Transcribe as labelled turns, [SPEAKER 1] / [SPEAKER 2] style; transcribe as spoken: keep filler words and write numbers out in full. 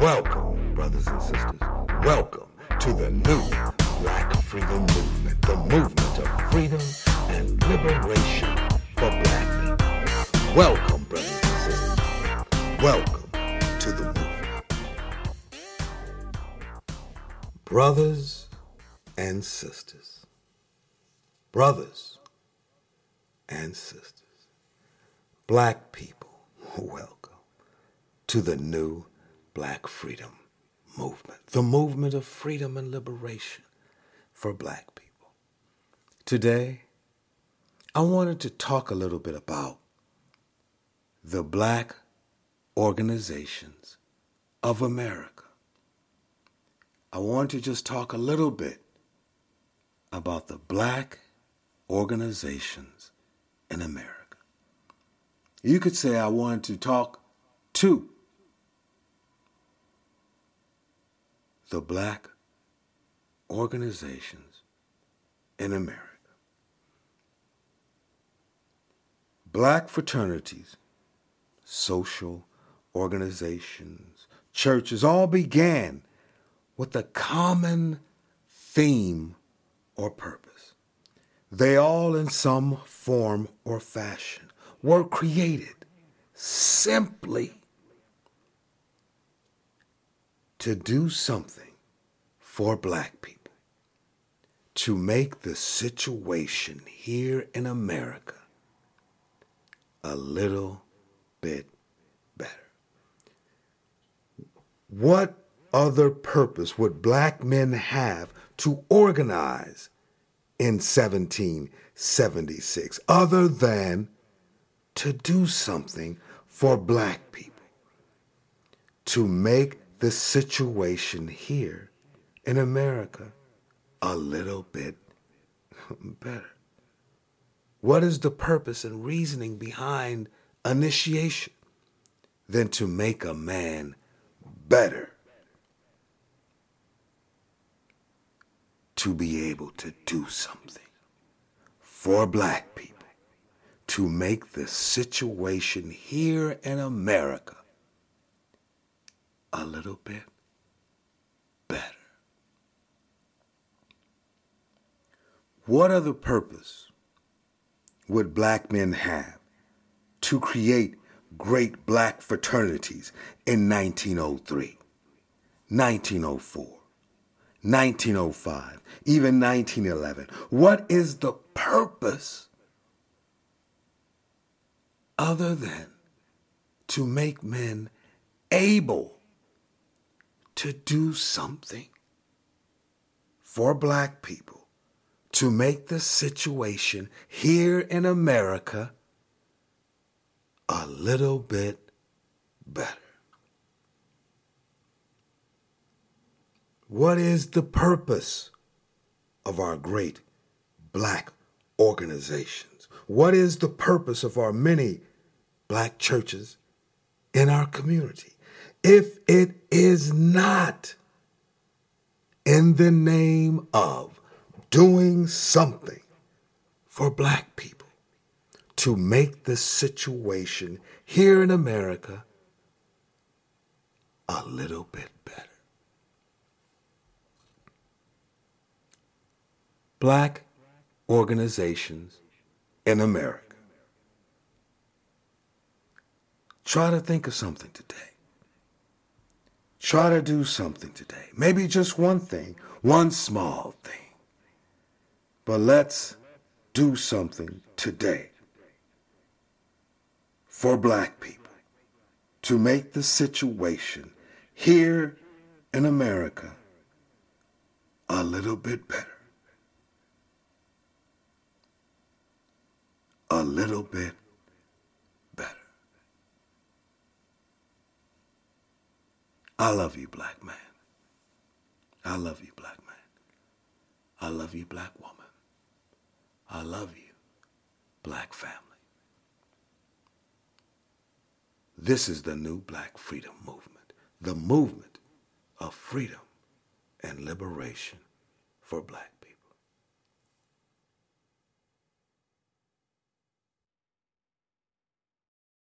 [SPEAKER 1] Welcome, brothers and sisters. Welcome to the new Black Freedom Movement, the movement of freedom and liberation for Black people. Welcome, brothers and sisters. Welcome to the movement. Brothers and sisters. Brothers and sisters. Black people, welcome to the new Black Freedom Movement, the movement of freedom and liberation for Black people. Today, I wanted to talk a little bit about the Black organizations of America. I want to just talk a little bit about the Black organizations in America. You could say I wanted to talk to the Black organizations in America. Black fraternities, social organizations, churches all began with a common theme or purpose. They all, in some form or fashion, were created simply to do something for Black people, to make the situation here in America a little bit better. What other purpose would Black men have to organize in seventeen seventy-six other than to do something for Black people, to make the situation here in America a little bit better? What is the purpose and reasoning behind initiation than to make a man better, to be able to do something for Black people, to make the situation here in America a little bit better? What other purpose would Black men have to create great Black fraternities in nineteen oh three, nineteen oh four, nineteen oh five, even nineteen eleven? What is the purpose other than to make men able to do something for Black people, to make the situation here in America a little bit better? What is the purpose of our great Black organizations? What is the purpose of our many Black churches in our community, if it is not in the name of doing something for Black people to make the situation here in America a little bit better? Black organizations in America. Try to think of something today. Try to do something today. Maybe just one thing, one small thing. But let's do something today for Black people to make the situation here in America a little bit better. A little bit better. I love you, Black man. I love you, Black man. I love you, Black woman. I love you, Black family. This is the new Black Freedom Movement, the movement of freedom and liberation for Black people.